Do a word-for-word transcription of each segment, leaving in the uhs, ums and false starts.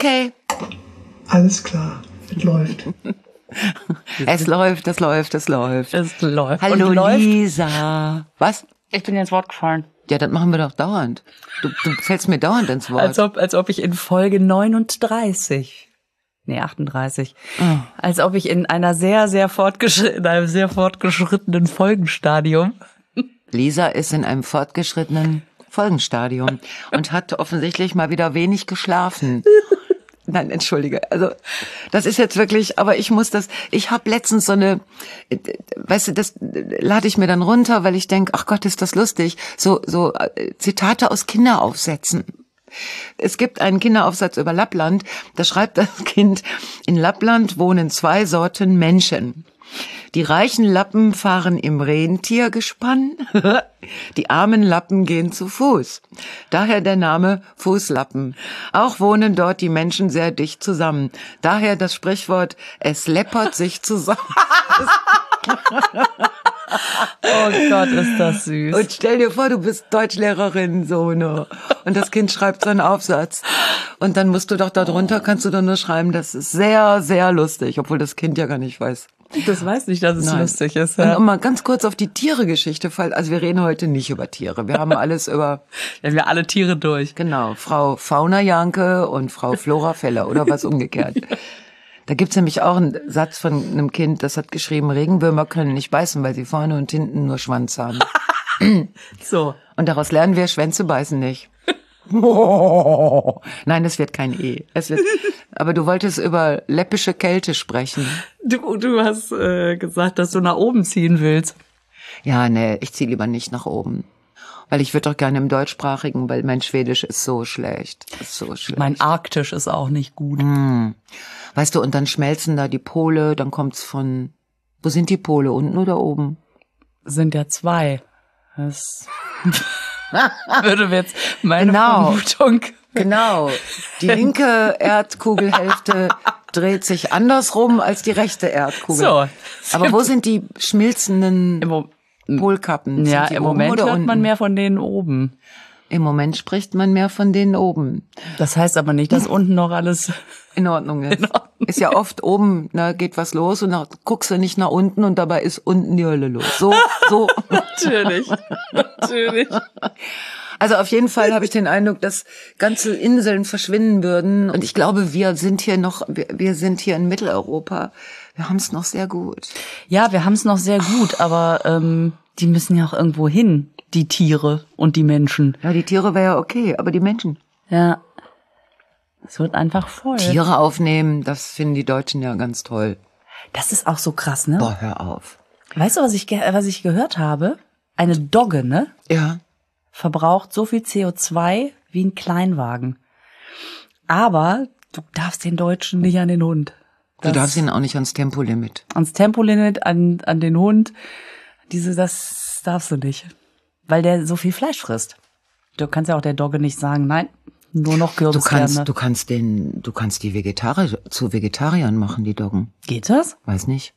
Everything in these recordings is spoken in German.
Okay. Alles klar, es läuft. Es läuft, es läuft, es läuft. Es läuft. Hallo Und läuft. Lisa. Was? Ich bin dir ins Wort gefallen. Ja, das machen wir doch dauernd. Du, du fällst mir dauernd ins Wort. Als ob, als ob ich in Folge neununddreißig, nee, achtunddreißig, Oh. als ob ich in einer sehr, sehr fortgeschrittenen, in einem sehr fortgeschrittenen Folgenstadium. Lisa ist in einem fortgeschrittenen Folgenstadium und hat offensichtlich mal wieder wenig geschlafen. Nein, entschuldige. Also das ist jetzt wirklich, aber ich muss das, ich habe letztens so eine, weißt du, das lade ich mir dann runter, weil ich denke, ach Gott, ist das lustig, so so äh, Zitate aus Kinderaufsätzen. Es gibt einen Kinderaufsatz über Lappland, da schreibt das Kind, in Lappland wohnen zwei Sorten Menschen. Die reichen Lappen fahren im Rentiergespann, die armen Lappen gehen zu Fuß. Daher der Name Fußlappen. Auch wohnen dort die Menschen sehr dicht zusammen. Daher das Sprichwort, es läppert sich zusammen. Oh Gott, ist das süß. Und stell dir vor, du bist Deutschlehrerin, so, ne? Und das Kind schreibt so einen Aufsatz. Und dann musst du doch da drunter, kannst du dann nur schreiben, das ist sehr, sehr lustig, obwohl das Kind ja gar nicht weiß. Das weiß nicht, dass es Nein. lustig ist. Und Ja. um mal ganz kurz auf die Tiere-Geschichte, fallen, also wir reden heute nicht über Tiere. Wir haben alles über, Wir haben ja alle Tiere durch. genau, Frau Fauna Janke und Frau Flora Feller oder was umgekehrt. Da gibt's nämlich auch einen Satz von einem Kind, das hat geschrieben, Regenwürmer können nicht beißen, weil sie vorne und hinten nur Schwanz haben. So. Und daraus lernen wir, Schwänze beißen nicht. Oh. Nein, es wird kein E. Es wird, aber du wolltest über läppische Kälte sprechen. Du, du hast äh, gesagt, dass du nach oben ziehen willst. Ja, nee, ich ziehe lieber nicht nach oben. Weil ich würde doch gerne im Deutschsprachigen, weil mein Schwedisch ist so schlecht. Ist so schlecht. Mein Arktisch ist auch nicht gut. Hm. Weißt du, und dann schmelzen da die Pole, dann kommt's von, wo sind die Pole, unten oder oben? Sind ja zwei. Das würde mir jetzt meine Genau. Vermutung. Genau. Die linke Erdkugelhälfte dreht sich andersrum als die rechte Erdkugel. So. Aber wo sind die schmilzenden Im, Mo Polkappen? ja, Sind die im oben Moment oder hört unten? man mehr von denen oben. Im Moment spricht man mehr von denen oben. Das heißt aber nicht, dass unten noch alles In Ordnung ist. In Ordnung. Ist ja oft oben, ne, geht was los und dann guckst du nicht nach unten und dabei ist unten die Hölle los. So, so. Natürlich. Natürlich. Also auf jeden Fall habe ich den Eindruck, dass ganze Inseln verschwinden würden. Und ich glaube, wir sind hier noch, wir, wir sind hier in Mitteleuropa. Wir haben es noch sehr gut. Ja, wir haben es noch sehr gut, aber ähm, die müssen ja auch irgendwo hin, die Tiere und die Menschen. Ja, die Tiere wäre ja okay, aber die Menschen. Ja. Es wird einfach voll. Tiere aufnehmen, das finden die Deutschen ja ganz toll. Das ist auch so krass, ne? Boah, hör auf. Weißt du, was ich, ge- was ich gehört habe? Eine Dogge, ne? Ja. Verbraucht so viel C O zwei wie ein Kleinwagen. Aber du darfst den Deutschen nicht an den Hund. Du Das- darfst ihn auch nicht ans Tempolimit. Ans Tempolimit, an, an den Hund. Diese, das darfst du nicht. Weil der so viel Fleisch frisst. Du kannst ja auch der Dogge nicht sagen, nein, nur noch Du Kürbiskerne. kannst, du kannst den, du kannst die Vegetarier zu Vegetariern machen, die Doggen. Geht das? Weiß nicht.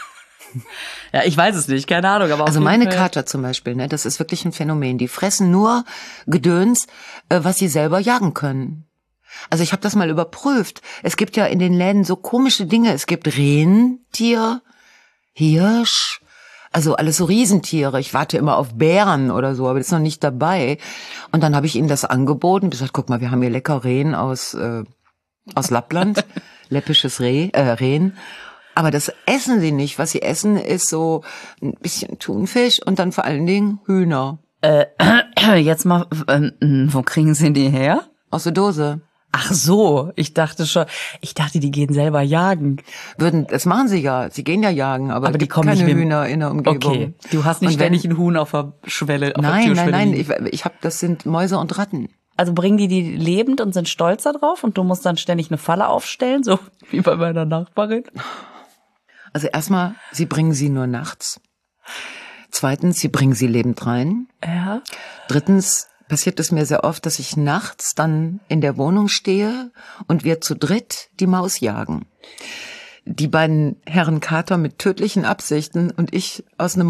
Ja, ich weiß es nicht, keine Ahnung. Aber auf Also jeden meine Fall- Kater zum Beispiel, ne, das ist wirklich ein Phänomen. Die fressen nur Gedöns, äh, was sie selber jagen können. Also ich habe das mal überprüft. Es gibt ja in den Läden so komische Dinge. Es gibt Rentier, Hirsch, also alles so Riesentiere. Ich warte immer auf Bären oder so, aber das ist noch nicht dabei. Und dann habe ich ihnen das angeboten. Gesagt, guck mal, wir haben hier lecker Rehen aus äh, aus Lappland, läppisches Reh, äh, Rehen. Aber das essen sie nicht. Was sie essen, ist so ein bisschen Thunfisch und dann vor allen Dingen Hühner Jetzt mal, äh, wo kriegen sie die her? aus der Dose. Ach so, ich dachte schon, ich dachte, die gehen selber jagen. Würden, das machen sie ja. Sie gehen ja jagen, aber, Aber es die gibt kommen keine nicht mit dem- Hühner in der Umgebung. Okay, du hast nicht Und wenn- ständig ein Huhn auf der Schwelle, auf der Nein, nein, Türschwelle nein. liegen. Ich, ich habe, das sind Mäuse und Ratten. Also bringen die die lebend und sind stolz darauf und du musst dann ständig eine Falle aufstellen, so wie bei meiner Nachbarin? Also erstmal, sie bringen sie nur nachts. Zweitens, sie bringen sie lebend rein. Ja. Drittens passiert es mir sehr oft, dass ich nachts dann in der Wohnung stehe und wir zu dritt die Maus jagen. Die beiden Herren Kater mit tödlichen Absichten und ich aus einem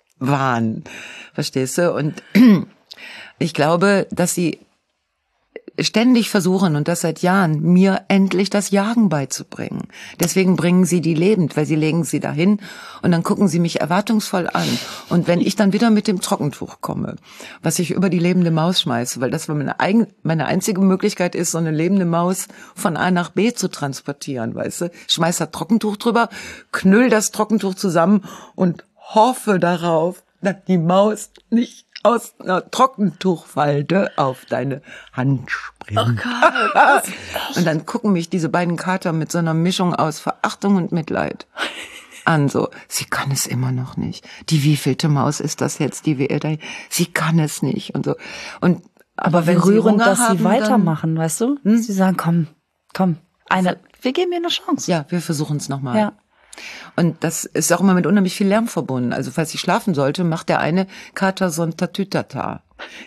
Rettungswahn. Verstehst du? Und ich glaube, dass sie ständig versuchen, und das seit Jahren, mir endlich das Jagen beizubringen. Deswegen bringen sie die lebend, weil sie legen sie dahin und dann gucken sie mich erwartungsvoll an. Und wenn ich dann wieder mit dem Trockentuch komme, was ich über die lebende Maus schmeiße, weil das meine, eigen, meine einzige Möglichkeit ist, so eine lebende Maus von A nach B zu transportieren, weißt du? Schmeiß das Trockentuch drüber, knüll das Trockentuch zusammen und hoffe darauf, dass die Maus nicht aus einer Trockentuchfalte auf deine Hand springt. Oh Gott. Und dann gucken mich diese beiden Kater mit so einer Mischung aus Verachtung und Mitleid an. So, sie kann es immer noch nicht. Die wievielte Maus ist das jetzt, die wir da? Sie kann es nicht und so. Und aber, aber wenn wie rührend, sie dass haben, sie weitermachen, dann, weißt du? Hm? Sie sagen, komm, komm, eine, wir geben ihr eine Chance. Ja, wir versuchen es nochmal. Ja. Und das ist auch immer mit unheimlich viel Lärm verbunden. Also falls ich schlafen sollte, macht der eine Kater so ein Tatütata.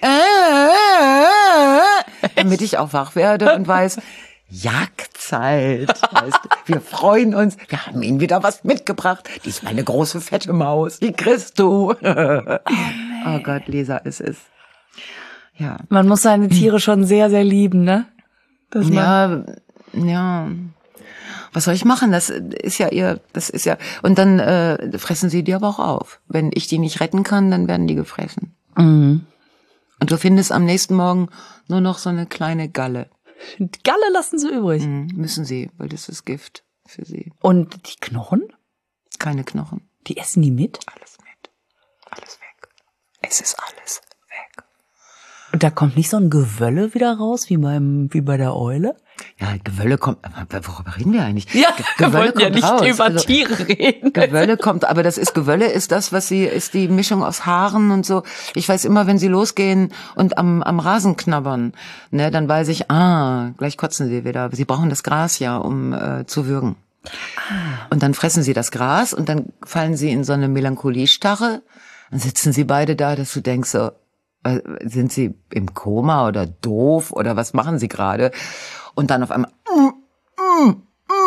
Damit ich auch wach werde und weiß, Jagdzeit. Weißt du, wir freuen uns. Wir haben ihnen wieder was mitgebracht. Diesmal eine große, fette Maus. Die kriegst du. Oh, oh Gott, Lisa, es ist. Ja. Man muss seine Tiere schon sehr, sehr lieben, ne? Das ja, ja. Was soll ich machen? Das ist ja ihr, das ist ja, und dann äh, fressen sie die aber auch auf. Wenn ich die nicht retten kann, dann werden die gefressen. Mhm. Und du findest am nächsten Morgen nur noch so eine kleine Galle. Galle lassen sie übrig. Mhm, müssen sie, weil das ist Gift für sie. Und die Knochen? Keine Knochen. Die essen die mit? Alles mit. Alles weg. Es ist alles weg. Und da kommt nicht so ein Gewölle wieder raus, wie beim, wie bei der Eule? Ja, Gewölle kommt, worüber reden wir eigentlich? Ja, Gewölle wir wollten ja nicht raus. über also, Tiere reden. Gewölle kommt, aber das ist, Gewölle ist das, was sie, ist die Mischung aus Haaren und so. Ich weiß immer, wenn sie losgehen und am, am Rasen knabbern, ne, dann weiß ich, ah, gleich kotzen sie wieder. Sie brauchen das Gras ja, um äh, zu würgen. Ah. Und dann fressen sie das Gras und dann fallen sie in so eine Melancholiestarre. Dann sitzen sie beide da, dass du denkst so, sind sie im Koma oder doof oder was machen sie gerade? Und dann auf einmal mm, mm,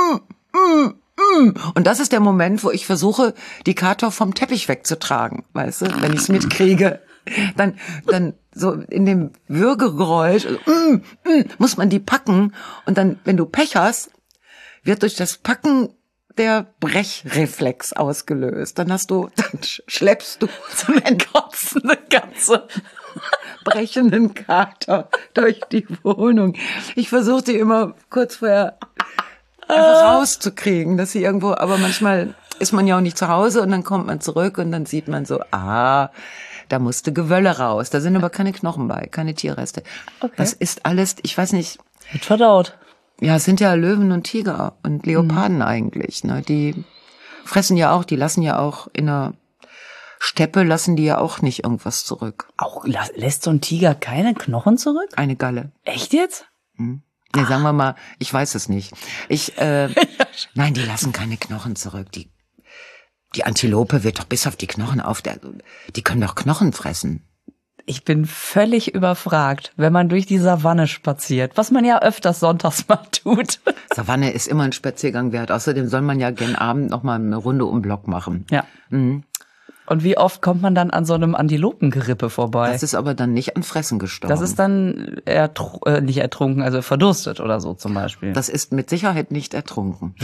mm, mm. Und das ist der Moment, wo ich versuche, die Kater vom Teppich wegzutragen, weißt du, wenn ich es mitkriege. Dann, dann so in dem Würgegeräusch mm, mm, muss man die packen und dann, wenn du Pech hast, wird durch das Packen der Brechreflex ausgelöst. Dann hast du, dann schleppst du so einen kotzenden ganze brechenden Kater durch die Wohnung. Ich versuche die immer kurz vorher einfach rauszukriegen, dass sie irgendwo, aber manchmal ist man ja auch nicht zu Hause und dann kommt man zurück und dann sieht man so, ah, da musste Gewölle raus. Da sind aber keine Knochen bei, keine Tierreste. Okay. Das ist alles, ich weiß nicht. Wird verdaut. Ja, es sind ja Löwen und Tiger und Leoparden mhm. eigentlich, ne? Die fressen ja auch, die lassen ja auch in der Steppe, lassen die ja auch nicht irgendwas zurück. Auch lässt so ein Tiger keine Knochen zurück? Eine Galle. Echt jetzt? Mhm. Nee, ah. sagen wir mal, ich weiß es nicht. Ich, äh, nein, die lassen keine Knochen zurück. Die, die Antilope wird doch bis auf die Knochen auf der, die können doch Knochen fressen. Ich bin völlig überfragt, wenn man durch die Savanne spaziert, was man ja öfters sonntags mal tut. Savanne ist immer ein Spaziergang wert. Außerdem soll man ja gern Abend noch mal eine Runde um den Block machen. Ja. Mhm. Und wie oft kommt man dann an so einem Antilopengerippe vorbei? Das ist aber dann nicht an Fressen gestorben. Das ist dann ertr- äh, nicht ertrunken, also verdurstet oder so zum Beispiel. Das ist mit Sicherheit nicht ertrunken.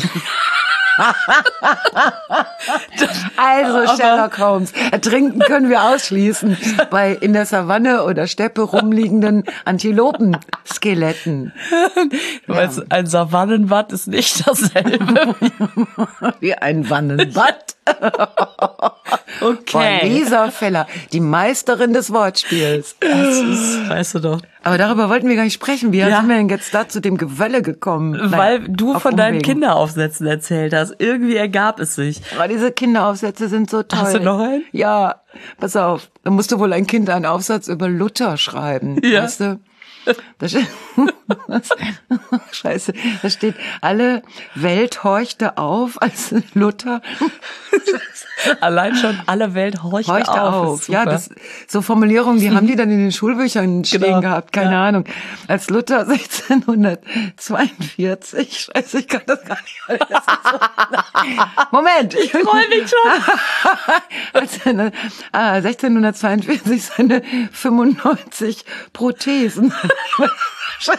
Also Sherlock Holmes, ertrinken können wir ausschließen bei in der Savanne oder Steppe rumliegenden Antilopenskeletten. Du meinst, ja. Ein Savannenbad ist nicht dasselbe wie ein Wannenbad. Okay. Von Lisa Feller, die Meisterin des Wortspiels. Das ist, weißt du doch. Aber darüber wollten wir gar nicht sprechen. Wie ja. sind wir denn jetzt da zu dem Gewölle gekommen? Weil Nein, du von Umwegen. deinen Kinderaufsätzen erzählt hast. Irgendwie ergab es sich. Aber diese Kinderaufsätze sind so toll. Hast du noch einen? Ja, pass auf. Da musste wohl ein Kind einen Aufsatz über Luther schreiben. Ja. Weißt du? Da steht, Scheiße, da steht, alle Welt horchte auf, als Luther. Allein schon alle Welt horchte, horchte auf. auf. Ja, das, so Formulierungen, die haben die dann in den Schulbüchern stehen genau. gehabt, keine ja. Ahnung. Als Luther sechzehnhundertzweiundvierzig, scheiße, ich kann das gar nicht. Das ist so, Moment. Ich freue mich schon. als, ah, sechzehnhundertzweiundvierzig seine fünfundneunzig Prothesen.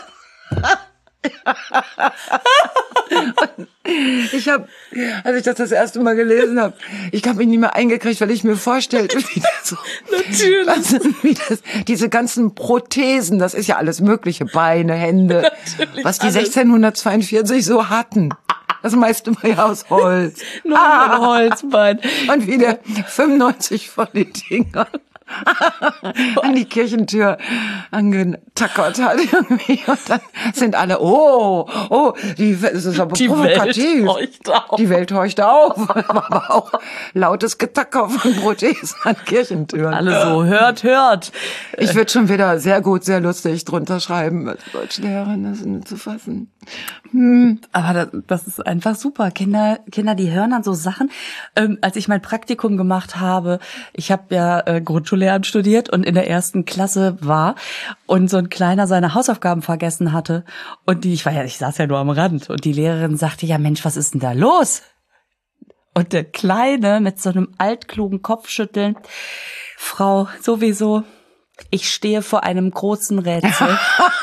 Ich habe, als ich das das erste Mal gelesen habe, ich habe mich nicht mehr eingekriegt, weil ich mir vorstellte, wie das so, Natürlich. also, wie das, diese ganzen Prothesen, das ist ja alles mögliche, Beine, Hände, Natürlich was die alles. sechzehnhundertzweiundvierzig so hatten. Das meiste war ja aus Holz. Nur ah. ein Holzbein. Und wie der fünfundneunzig von den Dingern an die Kirchentür angetackert hat irgendwie. Und dann sind alle, oh, oh, die, das ist aber Die provokativ. Welt horcht auf. Die Welt horcht auf. Aber auch lautes Getacker von Prothesen an Kirchentüren. Alle so, hört, hört. Ich würde schon wieder sehr gut, sehr lustig drunter schreiben, als Deutschlehrerin, das nicht zu fassen. Hm. Aber das, das ist einfach super. Kinder, Kinder, die hören dann so Sachen. Ähm, als ich mein Praktikum gemacht habe, ich habe ja äh, Grundschullehramt studiert und in der ersten Klasse war und so ein Kleiner seine Hausaufgaben vergessen hatte und die, ich war ja, ich saß ja nur am Rand und die Lehrerin sagte, ja Mensch, was ist denn da los? Und der Kleine mit so einem altklugen Kopfschütteln, Frau, sowieso, ich stehe vor einem großen Rätsel.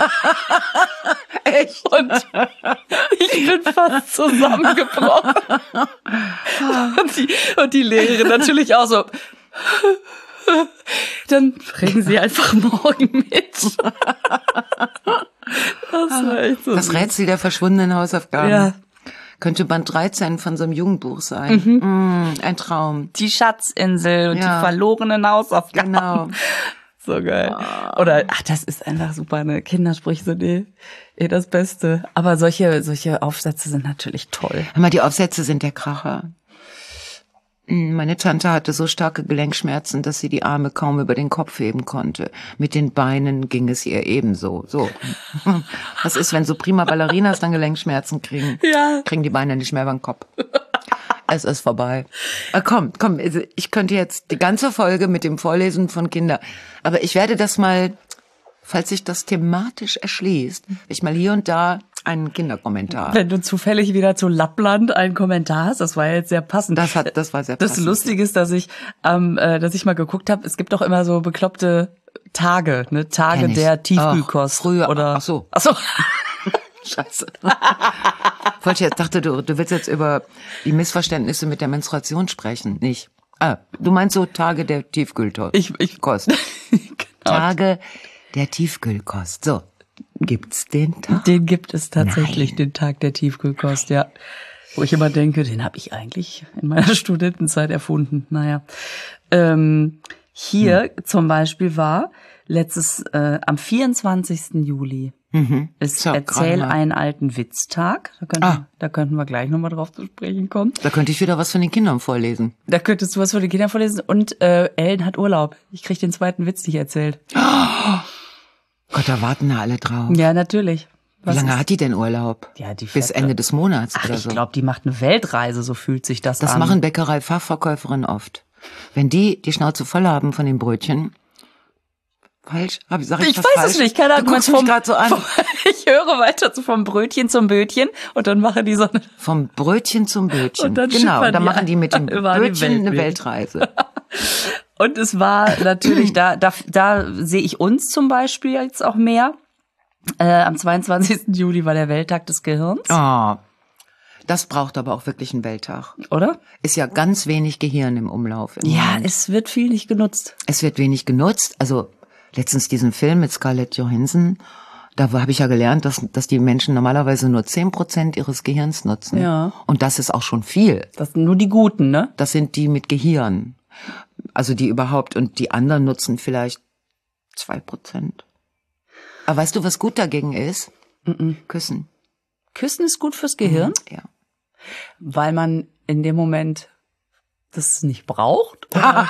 Echt? Und ich bin fast zusammengebrochen. Und die, und die Lehrerin natürlich auch so. Dann bringen Sie einfach morgen mit. Das war echt so. Das Rätsel der verschwundenen Hausaufgaben. Ja. Könnte Band dreizehn von so einem Jugendbuch sein. Mhm. Mm, ein Traum. Die Schatzinsel und Ja. die verlorenen Hausaufgaben. Genau. So geil. Oder, ach, das ist einfach super, ne? Kindersprüche sind eh, eh das Beste. Aber solche, solche Aufsätze sind natürlich toll. Hör mal, die Aufsätze sind der Kracher. Meine Tante hatte so starke Gelenkschmerzen, dass sie die Arme kaum über den Kopf heben konnte. Mit den Beinen ging es ihr ebenso. So. Was ist, wenn so prima Ballerinas dann Gelenkschmerzen kriegen? Ja. Kriegen die Beine nicht mehr über den Kopf. Es ist vorbei. Ah, komm, komm, also ich könnte jetzt die ganze Folge mit dem Vorlesen von Kindern, aber ich werde das mal, falls sich das thematisch erschließt, ich mal hier und da einen Kinderkommentar. Wenn du zufällig wieder zu Lappland einen Kommentar hast, das war ja jetzt sehr passend. Das hat, das war sehr Das passend. Lustige ist, dass ich, ähm, äh, dass ich mal geguckt habe, es gibt doch immer so bekloppte Tage, ne, Tage Kenn ich. der Tiefkühlkost. Ach, früher, oder ach so. Ach so. Scheiße. Wollte jetzt, dachte du, du willst jetzt über die Missverständnisse mit der Menstruation sprechen, nicht? Ah, du meinst so Tage der Tiefkühlkost. Ich, ich, Kost. genau. Tage der Tiefkühlkost. So, gibt's den Tag? Den gibt es tatsächlich, Nein. den Tag der Tiefkühlkost, ja. Wo ich immer denke, den habe ich eigentlich in meiner Studentenzeit erfunden. Naja. Ähm, hier hm. zum Beispiel war letztes, äh, am vierundzwanzigsten Juli Mhm. ist So, Erzähl gerade mal. einen alten Witztag. Da könnten, Ah. da könnten wir gleich nochmal drauf zu sprechen kommen. Da könnte ich wieder was von den Kindern vorlesen. Da könntest du was für die Kinder vorlesen. Und äh, Ellen hat Urlaub. Ich krieg den zweiten Witz nicht erzählt. Gott, da warten da alle drauf. Ja, natürlich. Wie lange hat die denn Urlaub? Ja, die Bis fährt- Ende des Monats Ach, oder ich so. glaube, die macht eine Weltreise, so fühlt sich das, Das an. machen Bäckerei-Fachverkäuferinnen oft. Wenn die die Schnauze voll haben von den Brötchen. Falsch? Hab, sag ich Ich was weiß falsch? es nicht, keine Ahnung. Du guckst mich gerade so an. Vom, ich höre weiter so vom Brötchen zum Bötchen und dann machen die so eine, Vom Brötchen zum Bötchen. Und dann Genau, schippern da die machen die mit dem über die Brötchen eine Weltbild. Weltreise. und es war natürlich, da, da, da sehe ich uns zum Beispiel jetzt auch mehr. Äh, am zweiundzwanzigsten Juli war der Welttag des Gehirns, Oh, das braucht aber auch wirklich einen Welttag. oder? Ist ja ganz wenig Gehirn im Umlauf. Im Ja, Moment. es wird viel nicht genutzt. Es wird wenig genutzt. Also letztens diesen Film mit Scarlett Johansson, da habe ich ja gelernt, dass, dass die Menschen normalerweise nur zehn Prozent ihres Gehirns nutzen. Ja. Und das ist auch schon viel. Das sind nur die Guten, ne? Das sind die mit Gehirn. Also die überhaupt. Und die anderen nutzen vielleicht zwei Prozent. Aber weißt du, was gut dagegen ist? Mm-mm. Küssen. Küssen ist gut fürs Gehirn, Ja. weil man in dem Moment das nicht braucht.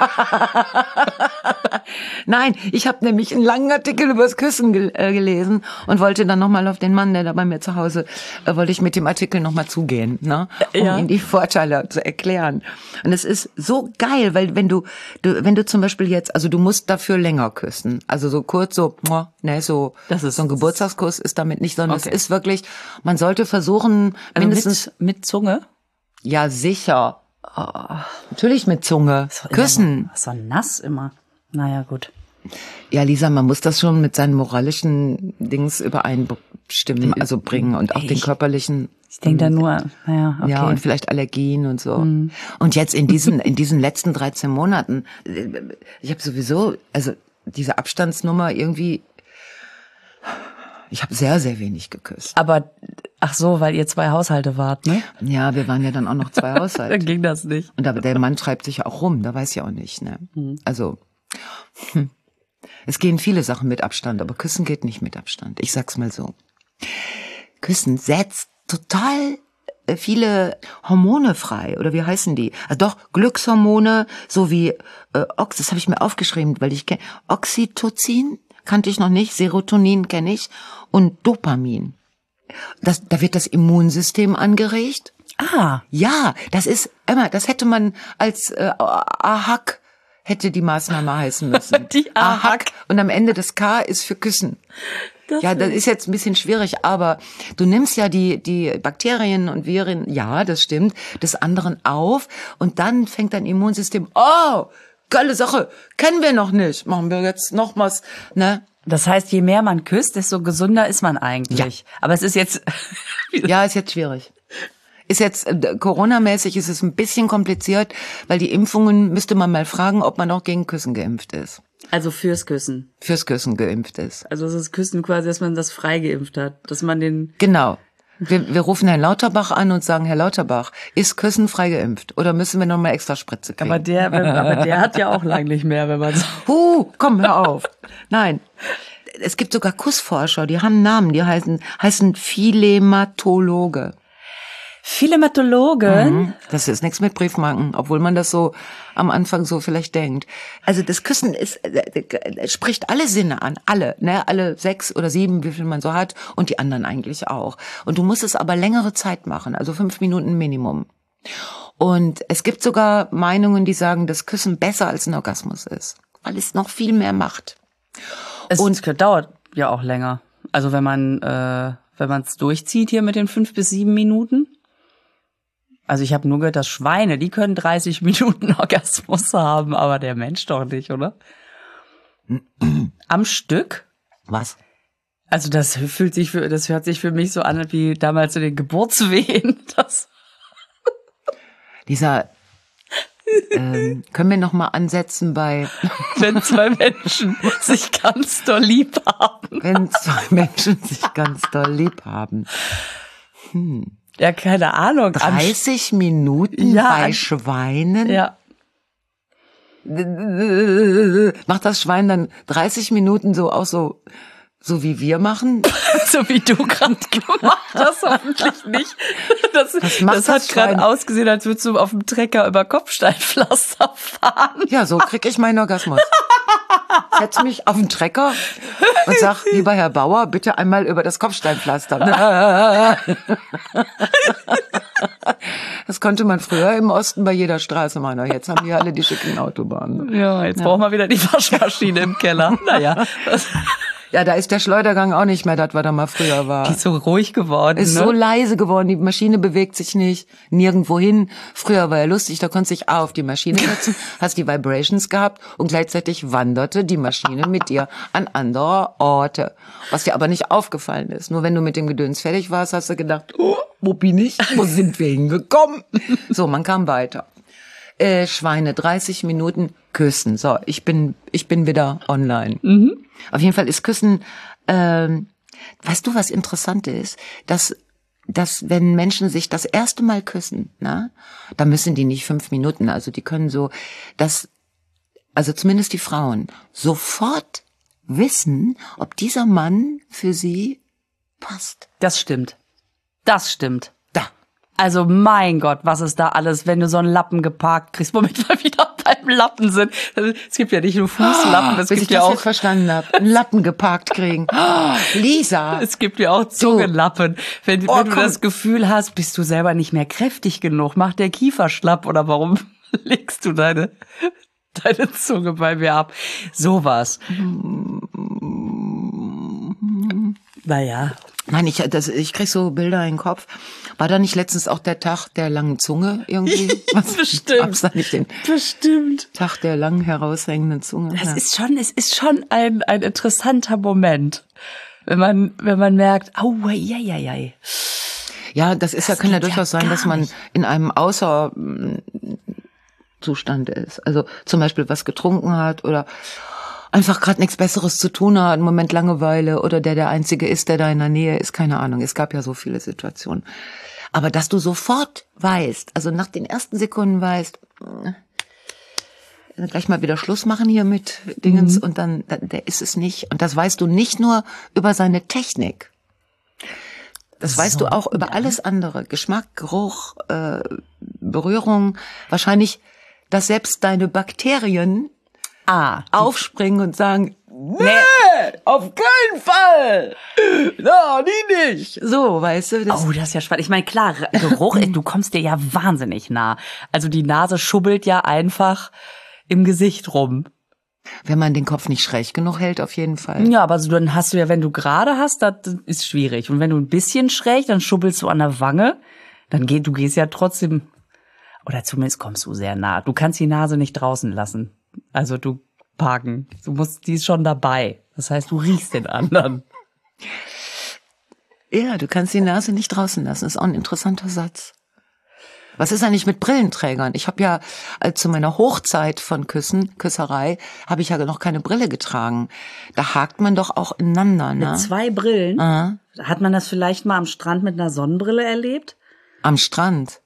Nein, ich habe nämlich einen langen Artikel über das Küssen gel äh, gelesen und wollte dann nochmal auf den Mann, der da bei mir zu Hause, äh, wollte ich mit dem Artikel nochmal zugehen, ne? Um Ja. ihm die Vorteile zu erklären. Und es ist so geil, weil wenn du, du, wenn du zum Beispiel jetzt, also du musst dafür länger küssen, also so kurz so, ne, so, Das ist- so ein Geburtstagskuss ist damit nicht, sondern Okay. es ist wirklich, man sollte versuchen, Also mindestens, mit, mit Zunge. ja sicher, natürlich mit Zunge, Ist doch immer küssen. So, so nass immer. Naja, gut. Ja, Lisa, man muss das schon mit seinen moralischen Dings übereinbringen. Stimmen also bringen und auch ich, den körperlichen. Ich denke da nur, naja, okay. Ja, und vielleicht Allergien und so. Mhm. Und jetzt in diesen in diesen letzten dreizehn Monaten, ich habe sowieso, also diese Abstandsnummer irgendwie, ich habe sehr, sehr wenig geküsst. Aber, ach so, weil ihr zwei Haushalte wart, ne? Ja, wir waren ja dann auch noch zwei Haushalte. Dann ging das nicht. Und aber der Mann treibt sich ja auch rum, da weiß ich auch nicht, ne? Mhm. Also, hm. Es gehen viele Sachen mit Abstand, aber Küssen geht nicht mit Abstand. Ich sag's mal so. Küssen setzt total viele Hormone frei, oder wie heißen die? Also doch, Glückshormone, so wie äh, Ox, das habe ich mir aufgeschrieben, weil ich kenne. Oxytocin kannte ich noch nicht, Serotonin kenne ich und Dopamin. Das, da wird das Immunsystem angeregt. Ah. Ja, das ist, Emma, das hätte man als äh, A H A K hätte die Maßnahme heißen müssen. Die A H A K. Und am Ende das K ist für Küssen. Das ja, das ist jetzt ein bisschen schwierig, aber du nimmst ja die die Bakterien und Viren, ja, das stimmt, des anderen auf und dann fängt dein Immunsystem, oh, geile Sache, kennen wir noch nicht, machen wir jetzt noch was, ne? Das heißt, je mehr man küsst, desto gesünder ist man eigentlich. Ja. Aber es ist jetzt... ja, ist jetzt schwierig. Ist jetzt, äh, Corona-mäßig ist es ein bisschen kompliziert, weil die Impfungen, müsste man mal fragen, ob man auch gegen Küssen geimpft ist. Also fürs Küssen. Fürs Küssen geimpft ist. Also es ist Küssen quasi, dass man das frei geimpft hat, dass man den... Genau. Wir, wir rufen Herrn Lauterbach an und sagen, Herr Lauterbach, ist Küssen frei geimpft? Oder müssen wir noch mal extra Spritze kriegen? Aber der, aber der hat ja auch lang nicht mehr, wenn man so... Huh, komm, hör auf. Nein. Es gibt sogar Kussforscher, die haben Namen, die heißen, heißen Philematologe. Philematologen? Mhm. Das ist nichts mit Briefmarken, obwohl man das so am Anfang so vielleicht denkt. Also das Küssen ist, äh, spricht alle Sinne an, alle, ne, alle sechs oder sieben, wie viel man so hat, und die anderen eigentlich auch. Und du musst es aber längere Zeit machen, also fünf Minuten Minimum. Und es gibt sogar Meinungen, die sagen, dass Küssen besser als ein Orgasmus ist, weil es noch viel mehr macht. Es und dauert ja auch länger. Also wenn man äh, wenn man es durchzieht hier mit den fünf bis sieben Minuten. Also ich habe nur gehört, dass Schweine, die können dreißig Minuten Orgasmus haben, aber der Mensch doch nicht, oder? Am Stück? Was? Also das fühlt sich für, das hört sich für mich so an wie damals in den Geburtswehen. Das Dieser, ähm, können wir noch mal ansetzen bei... Wenn zwei Menschen sich ganz doll lieb haben. Wenn zwei Menschen sich ganz doll lieb haben. Hm. Ja, keine Ahnung. dreißig Minuten ja, bei Schweinen? Ja. Macht das Schwein dann dreißig Minuten so auch so, so wie wir machen? So wie du gerade gemacht hast, hoffentlich nicht. Das, das, macht das, das hat gerade ausgesehen, als würdest du auf dem Trecker über Kopfsteinpflaster fahren. Ja, so krieg ich meinen Orgasmus. Setz mich auf den Trecker und sag, lieber Herr Bauer, bitte einmal über das Kopfsteinpflaster. Das konnte man früher im Osten bei jeder Straße machen. Jetzt haben die alle die schicken Autobahnen. Ja, jetzt ja. brauchen wir wieder die Waschmaschine im Keller. Naja. Ja, da ist der Schleudergang auch nicht mehr das, was da mal früher war. Die ist so ruhig geworden. Ist ne? so leise geworden, die Maschine bewegt sich nicht, nirgendwo hin. Früher war ja lustig, da konntest du dich A auf die Maschine setzen, hast die Vibrations gehabt und gleichzeitig wanderte die Maschine mit dir an andere Orte. Was dir aber nicht aufgefallen ist. Nur wenn du mit dem Gedöns fertig warst, hast du gedacht, oh, wo bin ich? Wo sind wir hingekommen? So, man kam weiter. Äh, Schweine, dreißig Minuten küssen. So, ich bin ich bin wieder online. Mhm. Auf jeden Fall ist Küssen, ähm, weißt du, was interessant ist? Dass, dass wenn Menschen sich das erste Mal küssen, na, da müssen die nicht fünf Minuten, also die können so, dass, also zumindest die Frauen, sofort wissen, ob dieser Mann für sie passt. Das stimmt. Das stimmt. Da. Also mein Gott, was ist da alles, wenn du so einen Lappen geparkt kriegst, womit wir wieder beim Lappen sind. Es gibt ja nicht nur Fußlappen, es Bis gibt ich ja das auch jetzt verstanden habe. Einen Lappen geparkt kriegen. Oh, Lisa. Es gibt ja auch Zungenlappen. Wenn, oh, wenn du komm. das Gefühl hast, bist du selber nicht mehr kräftig genug, macht der Kiefer schlapp oder warum legst du deine deine Zunge bei mir ab? Sowas. Naja. Nein, ich, das, ich krieg so Bilder in den Kopf. War da nicht letztens auch der Tag der langen Zunge irgendwie? Was, Bestimmt. Gab's da nicht den Bestimmt. Tag der lang heraushängenden Zunge? Das ja. ist schon, es ist schon ein, ein interessanter Moment. wenn man, wenn man merkt, au, ja, ja, ja. Ja, das ist ja, Das kann ja geht ja durchaus sein, gar dass man nicht. in einem Außerzustand ist. Also zum Beispiel was getrunken hat oder einfach gerade nichts Besseres zu tun hat, einen Moment Langeweile oder der der Einzige ist, der da in der Nähe ist, keine Ahnung. Es gab ja so viele Situationen. Aber dass du sofort weißt, also nach den ersten Sekunden weißt, gleich mal wieder Schluss machen hier mit Dingens mhm. und dann, der ist es nicht. Und das weißt du nicht nur über seine Technik. Das so, weißt du auch über ja. alles andere. Geschmack, Geruch, äh, Berührung. Wahrscheinlich, dass selbst deine Bakterien ah, aufspringen und sagen, nee, nee, auf keinen Fall. Na, nie nicht. So, weißt du. Das oh, das ist ja spannend. Ich meine, klar, Geruch, du kommst dir ja wahnsinnig nah. Also die Nase schubbelt ja einfach im Gesicht rum. Wenn man den Kopf nicht schräg genug hält, auf jeden Fall. Ja, aber so, dann hast du ja, wenn du gerade hast, das ist schwierig. Und wenn du ein bisschen schräg, dann schubbelst du an der Wange, dann geh, du gehst ja trotzdem, oder zumindest kommst du sehr nah. Du kannst die Nase nicht draußen lassen. Also du parken. Du musst, die ist schon dabei. Das heißt, du riechst den anderen. Ja, du kannst die Nase nicht draußen lassen. Das ist auch ein interessanter Satz. Was ist eigentlich mit Brillenträgern? Ich habe ja äh, zu meiner Hochzeit von Küssen, Küsserei, habe ich ja noch keine Brille getragen. Da hakt man doch auch ineinander, ne? Mit zwei Brillen? Aha. Hat man das vielleicht mal am Strand mit einer Sonnenbrille erlebt? Am Strand?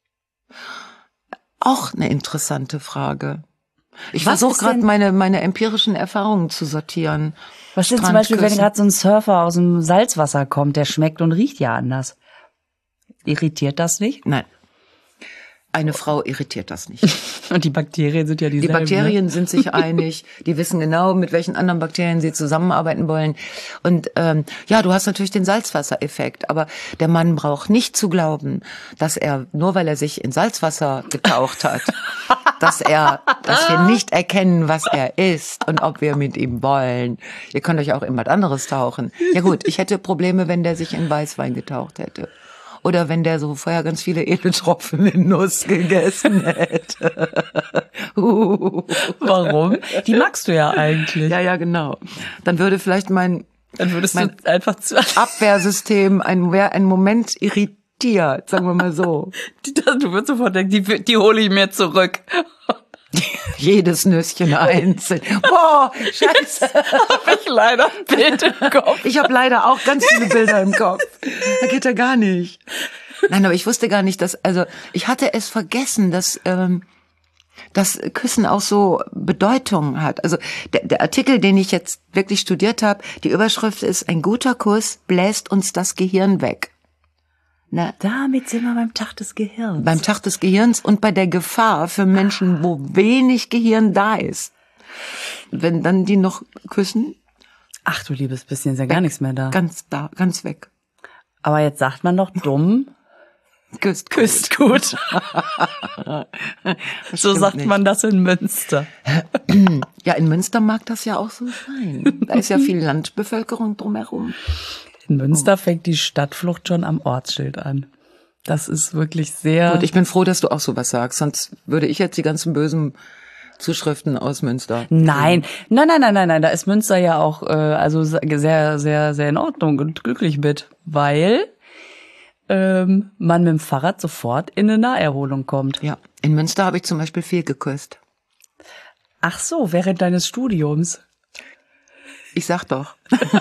Auch eine interessante Frage. Ich versuche gerade meine meine empirischen Erfahrungen zu sortieren. Was ist zum Beispiel, wenn gerade so ein Surfer aus dem Salzwasser kommt, der schmeckt und riecht ja anders? Irritiert das nicht? Nein. Eine Frau irritiert das nicht. Und die Bakterien sind ja dieselben. Die Bakterien ne? sind sich einig. Die wissen genau, mit welchen anderen Bakterien sie zusammenarbeiten wollen. Und ähm, ja, du hast natürlich den Salzwassereffekt. Aber der Mann braucht nicht zu glauben, dass er, nur weil er sich in Salzwasser getaucht hat, dass er, dass wir nicht erkennen, was er ist und ob wir mit ihm wollen. Ihr könnt euch auch in was anderes tauchen. Ja gut, ich hätte Probleme, wenn der sich in Weißwein getaucht hätte. Oder wenn der so vorher ganz viele Edeltropfen in Nuss gegessen hätte. uh. Warum? Die magst du ja eigentlich. Ja, ja, genau. Dann würde vielleicht mein, Dann würdest mein du einfach zu Abwehrsystem ein, ein Moment irritiert, sagen wir mal so. Du würdest sofort denken, die, die hole ich mir zurück. Jedes Nüsschen einzeln. Boah, scheiße. Hab ich leider ein Bild im Kopf. Ich habe leider auch ganz viele Bilder im Kopf. Da geht ja gar nicht. Nein, aber ich wusste gar nicht, dass, also ich hatte es vergessen, dass ähm, das Küssen auch so Bedeutung hat. Also der, der Artikel, den ich jetzt wirklich studiert habe, die Überschrift ist: Ein guter Kuss bläst uns das Gehirn weg. Na, damit sind wir beim Tag des Gehirns. Beim Tag des Gehirns und bei der Gefahr für Menschen, wo wenig Gehirn da ist. Wenn dann die noch küssen. Ach du liebes bisschen, ist ja gar nichts mehr da. Ganz da, ganz weg. Aber jetzt sagt man doch dumm. Küsst, küsst gut. So sagt nicht. Man das in Münster. Ja, in Münster mag das ja auch so sein. Da ist ja viel Landbevölkerung drumherum. In Münster fängt die Stadtflucht schon am Ortsschild an. Das ist wirklich sehr... Gut, ich bin froh, dass du auch sowas sagst. Sonst würde ich jetzt die ganzen bösen Zuschriften aus Münster. Nein, nein, nein, nein, nein, nein. Da ist Münster ja auch äh, also sehr, sehr, sehr in Ordnung und glücklich mit, weil ähm, man mit dem Fahrrad sofort in eine Naherholung kommt. Ja, in Münster habe ich zum Beispiel viel geküsst. Ach so, während deines Studiums. Ich sag doch.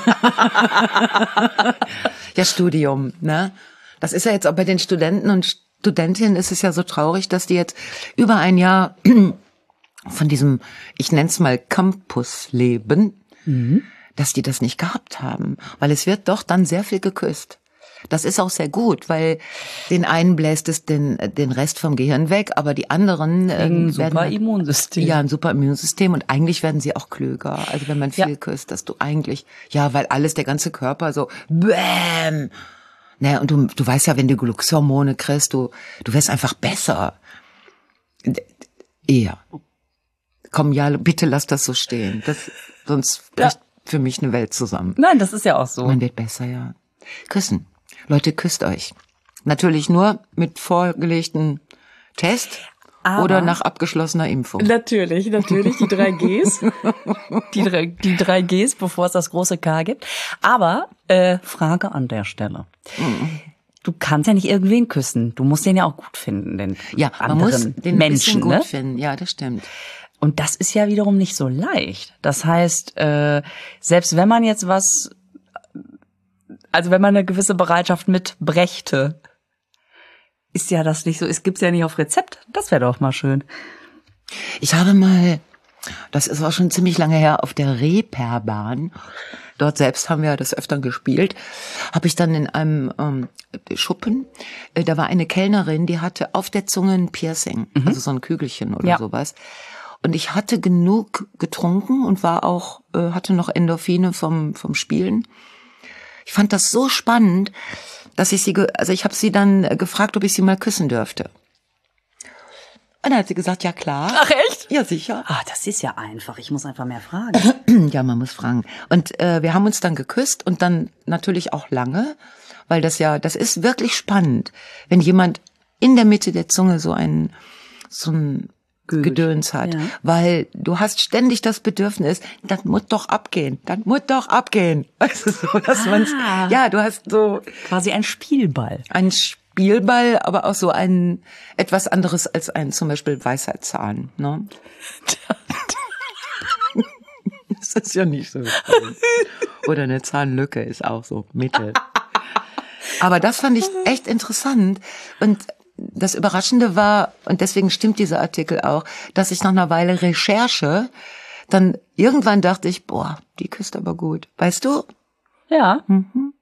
Ja, Studium, ne? Das ist ja jetzt auch bei den Studenten und Studentinnen ist es ja so traurig, dass die jetzt über ein Jahr von diesem, ich nenn's mal Campusleben, mhm. dass die das nicht gehabt haben. Weil es wird doch dann sehr viel geküsst. Das ist auch sehr gut, weil den einen bläst es den, den Rest vom Gehirn weg, aber die anderen ein äh, super werden, Immunsystem. Ja, ein super Immunsystem und eigentlich werden sie auch klüger. Also wenn man viel ja. küsst, dass du eigentlich, ja, weil alles, der ganze Körper so, bäm. Ne, und du, du weißt ja, wenn du Glückshormone kriegst, du, du wirst einfach besser. Eher. Komm, ja, bitte lass das so stehen. Das, sonst bricht ja. für mich eine Welt zusammen. Nein, das ist ja auch so. Man wird besser, ja. Küssen. Leute, küsst euch. Natürlich nur mit vorgelegten Test Aber oder nach abgeschlossener Impfung. Natürlich, natürlich, die drei Gs. die, drei, die drei Gs, bevor es das große K gibt. Aber, äh, Frage an der Stelle. Mhm. Du kannst ja nicht irgendwen küssen. Du musst den ja auch gut finden, den ja, man anderen muss den Menschen, gut ne? finden. Ja, das stimmt. Und das ist ja wiederum nicht so leicht. Das heißt, äh, selbst wenn man jetzt was, also wenn man eine gewisse Bereitschaft mitbrächte, ist ja das nicht so, es gibt's ja nicht auf Rezept. Das wäre doch mal schön. Ich habe mal, das ist auch schon ziemlich lange her, auf der Reeperbahn, dort selbst haben wir das öfter gespielt, habe ich dann in einem ähm, Schuppen, äh, da war eine Kellnerin, die hatte auf der Zunge ein Piercing, mhm. also so ein Kügelchen oder ja. sowas. Und ich hatte genug getrunken und war auch, äh, hatte noch Endorphine vom vom Spielen. Ich fand das so spannend, dass ich sie, ge- also ich habe sie dann gefragt, ob ich sie mal küssen dürfte. Und dann hat sie gesagt, ja klar. Ach echt? Ja, sicher. Ah, das ist ja einfach. Ich muss einfach mehr fragen. Ja, man muss fragen. Und äh, wir haben uns dann geküsst und dann natürlich auch lange, weil das ja, das ist wirklich spannend, wenn jemand in der Mitte der Zunge so ein so ein Gut. Gedöns hat, ja. Weil du hast ständig das Bedürfnis, das muss doch abgehen, das muss doch abgehen. Weißt du, so, dass ah. man's, ja, du hast so quasi ein Spielball. Ein Spielball, aber auch so ein, etwas anderes als ein zum Beispiel Weisheitszahn, ne? Das ist ja nicht so. Oder eine Zahnlücke ist auch so mittel. Aber das fand ich echt interessant und das Überraschende war, und deswegen stimmt dieser Artikel auch, dass ich nach einer Weile Recherche dann irgendwann dachte ich, boah, die küsst aber gut. Weißt du? Ja. Mhm.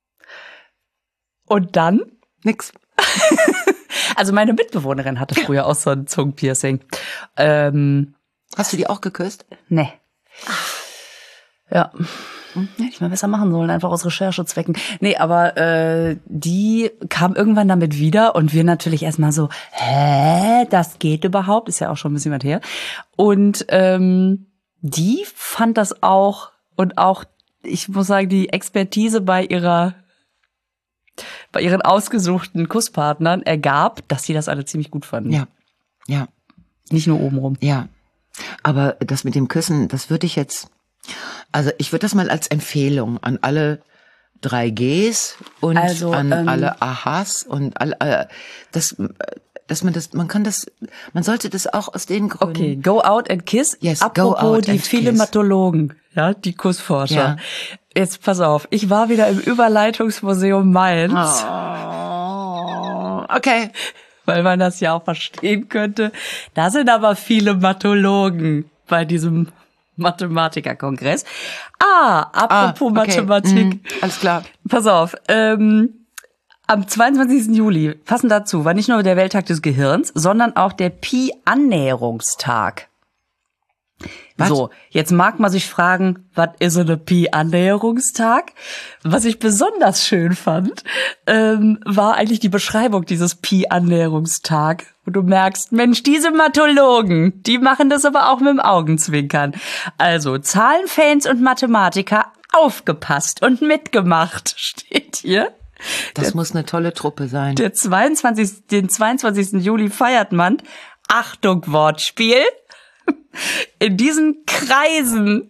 Und dann? Nix. Also meine Mitbewohnerin hatte früher auch so ein Zungenpiercing. Ähm, Hast du die auch geküsst? Nee. Ja. Hätte ich mal besser machen sollen, einfach aus Recherchezwecken. Nee, aber äh, die kam irgendwann damit wieder und wir natürlich erstmal so, hä, das geht überhaupt? Ist ja auch schon ein bisschen was her. Und ähm, die fand das auch und auch, ich muss sagen, die Expertise bei ihrer bei ihren ausgesuchten Kusspartnern ergab, dass sie das alle ziemlich gut fanden. Ja, ja. Nicht nur obenrum. Ja, aber das mit dem Küssen, das würde ich jetzt... Also ich würde das mal als Empfehlung an alle drei Gs und also, an ähm, alle Ahas und alle, äh, das, dass man das, man kann das, man sollte das auch aus den Gründen. Okay, go out and kiss. Yes, Apropos go out die and Philematologen, kiss. Ja, die Kussforscher. Ja. Jetzt pass auf, ich war wieder im Überleitungsmuseum Mainz. Oh, okay. Weil man das ja auch verstehen könnte. Da sind aber viele Mathologen bei diesem Mathematikerkongress. Ah, apropos ah, okay. Mathematik. Mm, alles klar. Pass auf. Ähm, am zweiundzwanzigsten Juli, passend dazu, war nicht nur der Welttag des Gehirns, sondern auch der Pi-Annäherungstag. Was? So, jetzt mag man sich fragen, was ist so eine Pi-Annäherungstag? Was ich besonders schön fand, ähm, war eigentlich die Beschreibung dieses Pi-Annäherungstag. Und du merkst, Mensch, diese Mathologen, die machen das aber auch mit dem Augenzwinkern. Also, Zahlenfans und Mathematiker, aufgepasst und mitgemacht, steht hier. Das der, muss eine tolle Truppe sein. Der zweiundzwanzigsten Den zweiundzwanzigsten Juli feiert man, Achtung, Wortspiel, in diesen Kreisen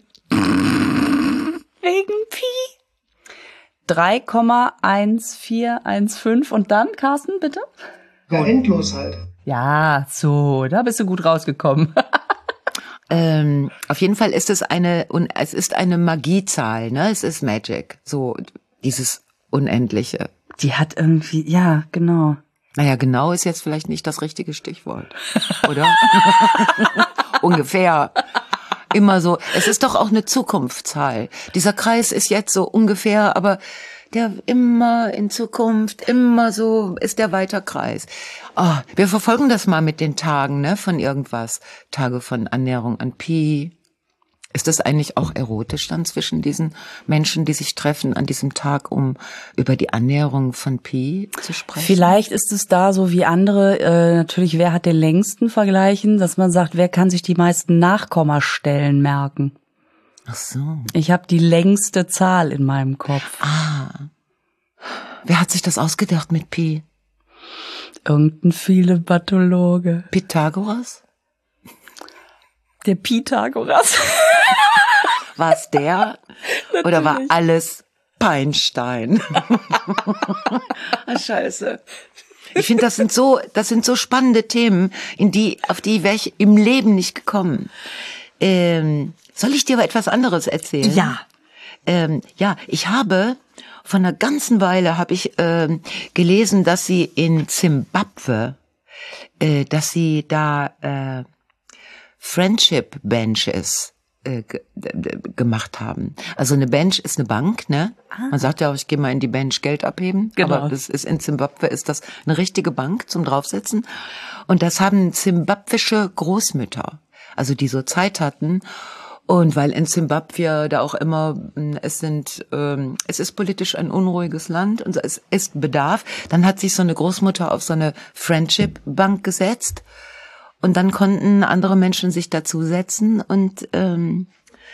wegen Pi drei Komma eins vier eins fünf und dann, Carsten, bitte? Ja, endlos halt. Ja, so, da bist du gut rausgekommen. ähm, auf jeden Fall ist es eine, es ist eine Magiezahl, ne? Es ist Magic, so dieses Unendliche. Die hat irgendwie, ja, genau. Naja, genau ist jetzt vielleicht nicht das richtige Stichwort, oder? Ungefähr. Immer so. Es ist doch auch eine Zukunftszahl. Dieser Kreis ist jetzt so ungefähr, aber der immer in Zukunft, immer so ist der weiter Kreis. Oh, wir verfolgen das mal mit den Tagen, ne, von irgendwas. Tage von Annäherung an Pi. Ist das eigentlich auch erotisch dann zwischen diesen Menschen, die sich treffen an diesem Tag, um über die Annäherung von Pi zu sprechen? Vielleicht ist es da so wie andere, äh, natürlich, wer hat den längsten vergleichen, dass man sagt, wer kann sich die meisten Nachkommastellen merken? Ach so. Ich habe die längste Zahl in meinem Kopf. Ah. Wer hat sich das ausgedacht mit Pi? Irgendein Philepathologe. Pythagoras? Der Pythagoras. War es der? Oder war alles Peinstein? Scheiße. Ich finde, das sind so, das sind so spannende Themen, in die, auf die wäre ich im Leben nicht gekommen. Ähm, soll ich dir aber etwas anderes erzählen? Ja. Ähm, ja, ich habe vor einer ganzen Weile habe ich ähm, gelesen, dass sie in Zimbabwe, äh, dass sie da äh, Friendship Benches äh, ge gemacht haben. Also eine Bench ist eine Bank, ne? Ah. Man sagt ja auch, ich gehe mal in die Bench Geld abheben. Genau. Aber das ist in Zimbabwe ist das eine richtige Bank zum draufsetzen. Und das haben zimbabwische Großmütter, also die so Zeit hatten. Und weil in Zimbabwe da auch immer, es sind, ähm, es ist politisch ein unruhiges Land und es ist Bedarf, dann hat sich so eine Großmutter auf so eine Friendship-Bank gesetzt und dann konnten andere Menschen sich dazusetzen und ähm,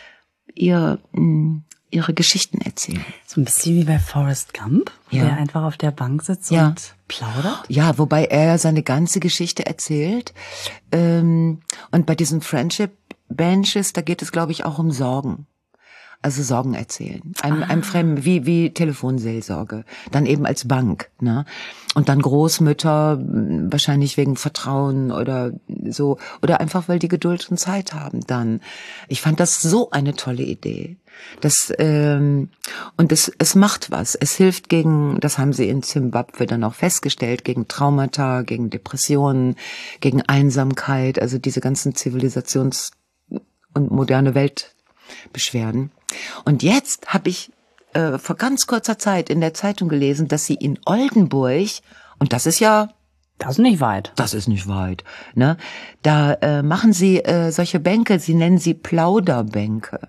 ihr, mh, ihre Geschichten erzählen. So ein bisschen wie bei Forrest Gump, ja. der einfach auf der Bank sitzt ja. und plaudert. Ja, wobei er seine ganze Geschichte erzählt. Ähm, und bei diesen Friendship Benches, da geht es, glaube ich, auch um Sorgen. Also Sorgen erzählen. Einem, ah. einem Fremden, wie, wie Telefonseelsorge. Dann eben als Bank, ne? Und dann Großmütter, wahrscheinlich wegen Vertrauen oder so. Oder einfach, weil die Geduld und Zeit haben dann. Ich fand das so eine tolle Idee. Das, ähm, und es, es macht was. Es hilft gegen, das haben sie in Zimbabwe dann auch festgestellt, gegen Traumata, gegen Depressionen, gegen Einsamkeit, also diese ganzen Zivilisations- und moderne Weltbeschwerden. Und jetzt habe ich äh, vor ganz kurzer Zeit in der Zeitung gelesen, dass sie in Oldenburg, und das ist ja... Das ist nicht weit. Das ist nicht weit. Ne? Da äh, machen sie äh, solche Bänke, sie nennen sie Plauderbänke.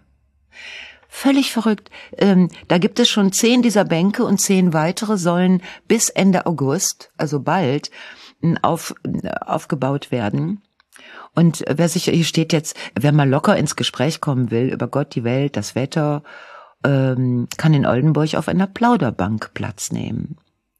Völlig verrückt. Ähm, da gibt es schon zehn dieser Bänke und zehn weitere sollen bis Ende August, also bald, auf, aufgebaut werden. Und wer sich, hier steht jetzt, wer mal locker ins Gespräch kommen will über Gott, die Welt, das Wetter, ähm, kann in Oldenburg auf einer Plauderbank Platz nehmen.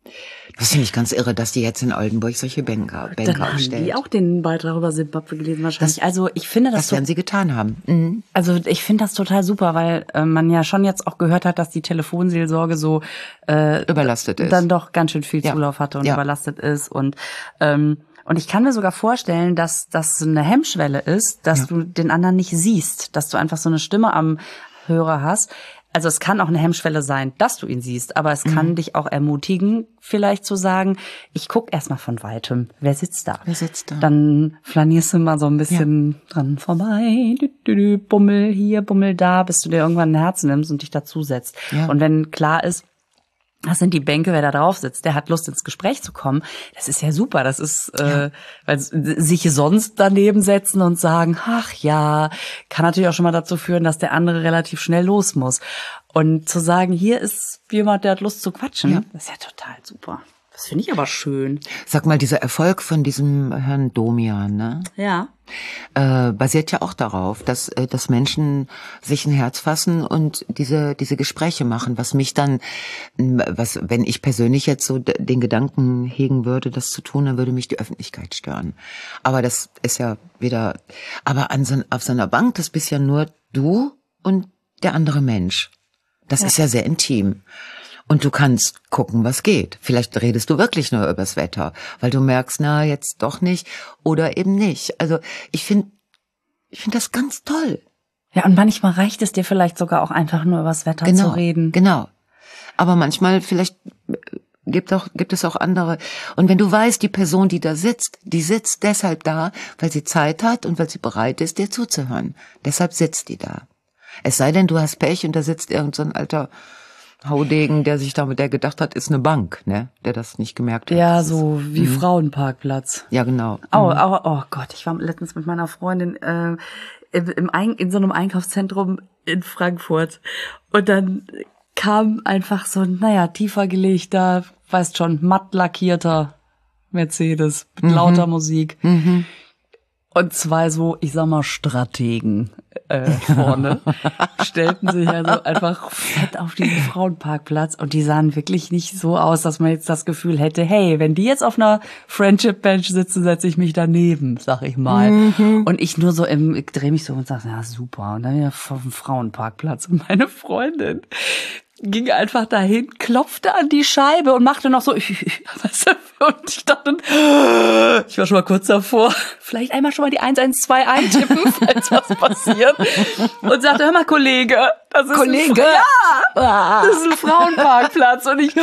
Das finde ich ganz irre, dass die jetzt in Oldenburg solche Bänke, Bänke Dann aufstellt. haben die auch den Beitrag über Zimbabwe gelesen wahrscheinlich. Das, also ich finde das das werden so, sie getan haben. Mhm. Also ich finde das total super, weil äh, man ja schon jetzt auch gehört hat, dass die Telefonseelsorge so äh, überlastet ist. Dann doch ganz schön viel ja. Zulauf hatte und ja. überlastet ist und ähm, und ich kann mir sogar vorstellen, dass das eine Hemmschwelle ist, dass ja. du den anderen nicht siehst, dass du einfach so eine Stimme am Hörer hast. Also es kann auch eine Hemmschwelle sein, dass du ihn siehst, aber es mhm. kann dich auch ermutigen, vielleicht zu sagen, ich guck erstmal von Weitem, wer sitzt da? Wer sitzt da? Dann flanierst du mal so ein bisschen ja. dran vorbei, dü, dü, dü, bummel hier, bummel da, bis du dir irgendwann ein Herz nimmst und dich dazusetzt. Ja. Und wenn klar ist, das sind die Bänke, wer da drauf sitzt, der hat Lust ins Gespräch zu kommen. Das ist ja super. Das ist, ja. äh, weil sich sonst daneben setzen und sagen, ach ja, kann natürlich auch schon mal dazu führen, dass der andere relativ schnell los muss. Und zu sagen, hier ist jemand, der hat Lust zu quatschen, ja. das ist ja total super. Das finde ich aber schön. Sag mal, dieser Erfolg von diesem Herrn Domian, ne? Ja. Äh, basiert ja auch darauf, dass, äh, dass Menschen sich ein Herz fassen und diese, diese Gespräche machen, was mich dann, was, wenn ich persönlich jetzt so den Gedanken hegen würde, das zu tun, dann würde mich die Öffentlichkeit stören. Aber das ist ja wieder, aber an so, auf so einer Bank, das bist ja nur du und der andere Mensch. Das ja. ist ja sehr intim. Und du kannst gucken, was geht. Vielleicht redest du wirklich nur übers Wetter, weil du merkst, na, jetzt doch nicht oder eben nicht. Also ich finde ich finde das ganz toll. Ja, und manchmal reicht es dir vielleicht sogar auch einfach nur übers Wetter genau, zu reden. Genau. Aber manchmal vielleicht gibt auch gibt es auch andere. Und wenn du weißt, die Person, die da sitzt, die sitzt deshalb da, weil sie Zeit hat und weil sie bereit ist, dir zuzuhören. Deshalb sitzt die da. Es sei denn, du hast Pech und da sitzt irgend so ein alter Haudegen, der sich damit, der gedacht hat, ist eine Bank, ne, der das nicht gemerkt hat. Ja, so wie mhm. Frauenparkplatz. Ja, genau. Oh, oh, oh Gott, ich war letztens mit meiner Freundin äh, im Ein- in so einem Einkaufszentrum in Frankfurt und dann kam einfach so ein, naja, tiefer gelegter, weißt schon, matt lackierter Mercedes mit mhm. lauter Musik. Mhm. Und zwei so, ich sag mal, Strategen äh, vorne stellten sich also einfach fett auf diesen Frauenparkplatz und die sahen wirklich nicht so aus, dass man jetzt das Gefühl hätte, hey, wenn die jetzt auf einer Friendship Bench sitzen, setze ich mich daneben, sag ich mal. Mhm. Und ich nur so im, ich drehe mich so und sag, ja super. Und dann wieder auf dem Frauenparkplatz und meine Freundin ging einfach dahin, klopfte an die Scheibe und machte noch so, weißt du, und ich dachte, ich war schon mal kurz davor, vielleicht einmal schon mal die eins eins zwei eintippen, falls was passiert. Und sagte, hör mal, Kollege, das ist Kollege? Ein, ja, das ist ein Frauenparkplatz. Und ich,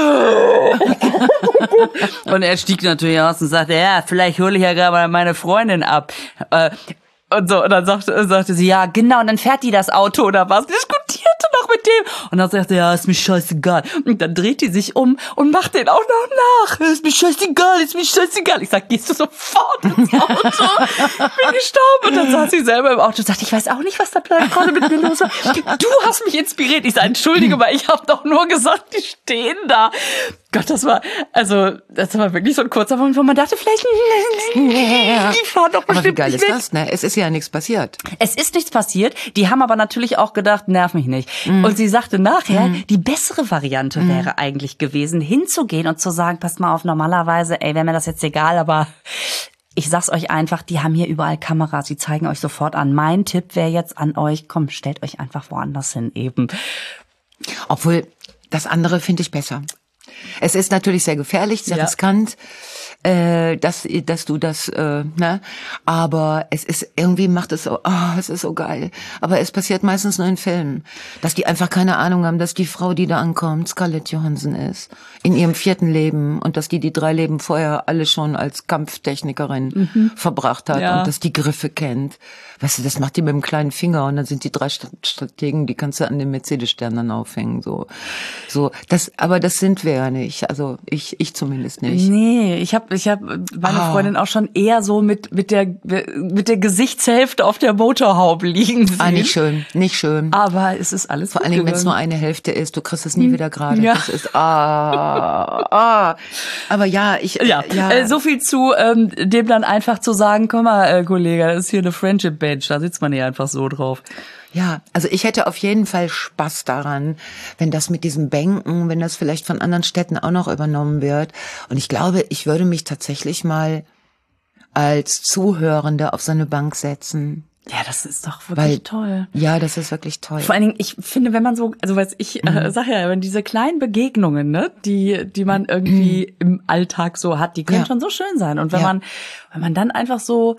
und er stieg natürlich aus und sagte, ja, vielleicht hole ich ja gerade meine Freundin ab. Und so, und dann sagte, sagte sie, ja, genau, und dann fährt die das Auto oder was. Diskutierte noch mit dem. Und dann sagte er, ja, ist mir scheißegal. Und dann dreht die sich um und macht den auch noch nach. Ist mir scheißegal, ist mir scheißegal. Ich sag, gehst du sofort ins Auto? Bin gestorben. Und dann saß sie selber im Auto und sagte, ich weiß auch nicht, was da gerade mit mir los war. Du hast mich inspiriert. Ich sag, entschuldige mal, ich habe doch nur gesagt, die stehen da. Gott, das war, also, das war wirklich so ein kurzer Moment, wo man dachte, vielleicht, die fahren doch bestimmt. Aber wie geil nicht ist weg. das, ne? Es ist ja nichts passiert. Es ist nichts passiert. Die haben aber natürlich auch gedacht, nerv mich nicht. Mm. Und sie sagte nachher, mm. die bessere Variante mm. wäre eigentlich gewesen, hinzugehen und zu sagen, passt mal auf, normalerweise, ey, wäre mir das jetzt egal, aber ich sag's euch einfach, die haben hier überall Kameras, die zeigen euch sofort an. Mein Tipp wäre jetzt an euch, komm, stellt euch einfach woanders hin eben. Obwohl, das andere finde ich besser. Es ist natürlich sehr gefährlich, sehr ja. riskant, äh, dass dass du das, äh, ne? Aber es ist irgendwie macht es so, oh, es ist so geil. Aber es passiert meistens nur in Filmen, dass die einfach keine Ahnung haben, dass die Frau, die da ankommt, Scarlett Johansson ist in ihrem vierten Leben und dass die die drei Leben vorher alle schon als Kampftechnikerin mhm. verbracht hat ja. und dass die Griffe kennt. Weißt du, das macht die mit dem kleinen Finger und dann sind die drei Strategen, die kannst du an den Mercedes-Stern dann aufhängen, so, so. Das, aber das sind wir ja nicht. Also ich, ich zumindest nicht. Nee, ich habe, ich habe meine ah. Freundin auch schon eher so mit mit der mit der Gesichtshälfte auf der Motorhaube liegen sehen. Ah, nicht schön, nicht schön. Aber es ist alles. Vor allen Dingen, wenn es nur eine Hälfte ist, du kriegst es nie wieder gerade. Ja. Das ist ah, ah. Aber ja, ich ja, ja. Äh, so viel zu ähm, dem dann einfach zu sagen, komm mal, äh, Kollege, das ist hier eine Friendship Bench, da sitzt man ja einfach so drauf. Ja, also ich hätte auf jeden Fall Spaß daran, wenn das mit diesem Bänken, wenn das vielleicht von anderen Städten auch noch übernommen wird. Und ich glaube, ich würde mich tatsächlich mal als Zuhörende auf so eine Bank setzen. Ja, das ist doch wirklich Weil, toll. Ja, das ist wirklich toll. Vor allen Dingen, ich finde, wenn man so, also weiß ich, mhm. äh, sag ja, wenn diese kleinen Begegnungen, ne, die die man irgendwie mhm. im Alltag so hat, die können ja. schon so schön sein. Und wenn ja. man, wenn man dann einfach so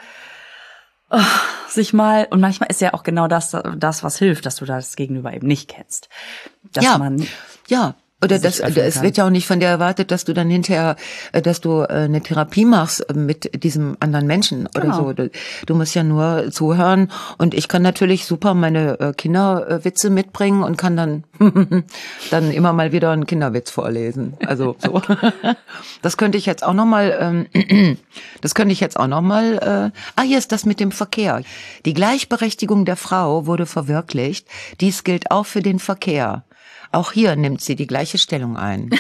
Oh, sich mal, und manchmal ist ja auch genau das, das, was hilft, dass du das Gegenüber eben nicht kennst. Dass ja, man ja. Oder das, es wird ja auch nicht von dir erwartet, dass du dann hinterher, dass du eine Therapie machst mit diesem anderen Menschen oder genau. so. Du, du musst ja nur zuhören und ich kann natürlich super meine Kinderwitze mitbringen und kann dann dann immer mal wieder einen Kinderwitz vorlesen. Also so. Das könnte ich jetzt auch noch mal. Ähm, das könnte ich jetzt auch noch mal. Äh, ah, hier ist das mit dem Verkehr. Die Gleichberechtigung der Frau wurde verwirklicht. Dies gilt auch für den Verkehr. Auch hier nimmt sie die gleiche Stellung ein.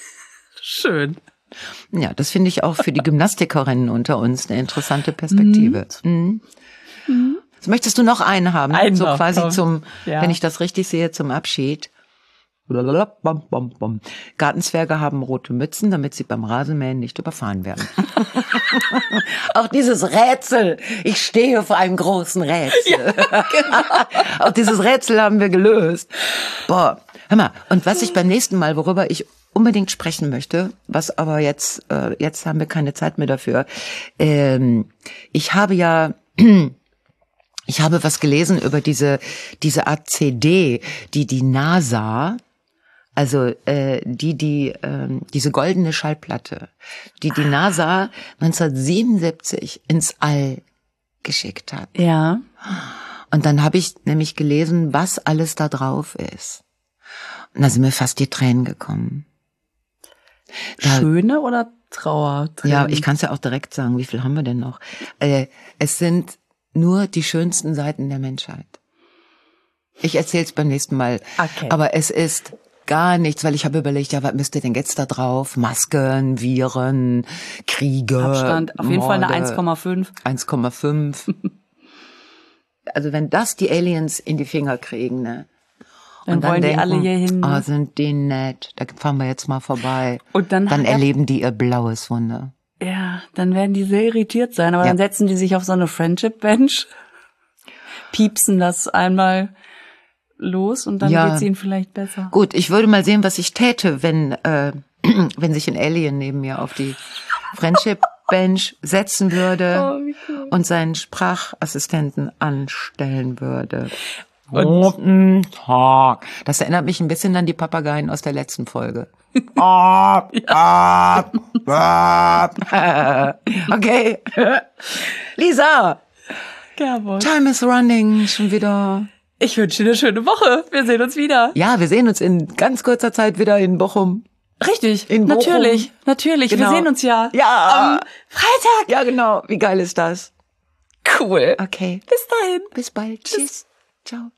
Schön. Ja, das finde ich auch für die Gymnastikerinnen unter uns eine interessante Perspektive. Mhm. Mhm. So, möchtest du noch einen haben? Einen so noch, quasi komm. zum, ja. wenn ich das richtig sehe, zum Abschied. Gartenzwerge haben rote Mützen, damit sie beim Rasenmähen nicht überfahren werden. Auch dieses Rätsel. Ich stehe vor einem großen Rätsel. Ja, genau. Auch dieses Rätsel haben wir gelöst. Boah, hör mal. Und was ich beim nächsten Mal, worüber ich unbedingt sprechen möchte, was aber jetzt, äh, jetzt haben wir keine Zeit mehr dafür. Ähm, ich habe ja Ich habe was gelesen über diese diese Art C D, die die NASA, also äh, die die ähm, diese goldene Schallplatte, die die NASA neunzehnhundertsiebenundsiebzig ins All geschickt hat. Ja. Und dann habe ich nämlich gelesen, was alles da drauf ist. Und da sind mir fast die Tränen gekommen. Da, Schöne oder Trauertränen? Ja, ich kann es ja auch direkt sagen. Wie viel haben wir denn noch? Äh, es sind nur die schönsten Seiten der Menschheit. Ich erzähle es beim nächsten Mal. Okay. Aber es ist gar nichts, weil ich habe überlegt, ja, was müsste denn jetzt da drauf? Masken, Viren, Kriege, Abstand, auf jeden Fall eine Morde. eins Komma fünf. eins Komma fünf. Also wenn das die Aliens in die Finger kriegen, ne? Dann Und dann wollen die denken, alle hier hin. oh, Ne? sind die nett. Da fahren wir jetzt mal vorbei. Und dann, Dann hat er- erleben die ihr blaues Wunder. Ja, dann werden die sehr irritiert sein. Aber Ja. dann setzen die sich auf so eine Friendship-Bench, piepsen das einmal los und dann Ja. geht's ihnen vielleicht besser. Gut, ich würde mal sehen, was ich täte, wenn äh, wenn sich ein Alien neben mir auf die Friendship Bench setzen würde Oh, wie cool. und seinen Sprachassistenten anstellen würde. Und- Guten Tag. Das erinnert mich ein bisschen an die Papageien aus der letzten Folge. Ab, ab, ab. Okay. Lisa, Gerwold. time is running schon wieder. Ich wünsche dir eine schöne Woche. Wir sehen uns wieder. Ja, wir sehen uns in ganz kurzer Zeit wieder in Bochum. Richtig, In Bochum. natürlich, natürlich. Genau. Wir sehen uns ja. Ja. Am Freitag. Ja, genau. Wie geil ist das? Cool. Okay. Bis dahin. Bis bald. Tschüss. Ciao.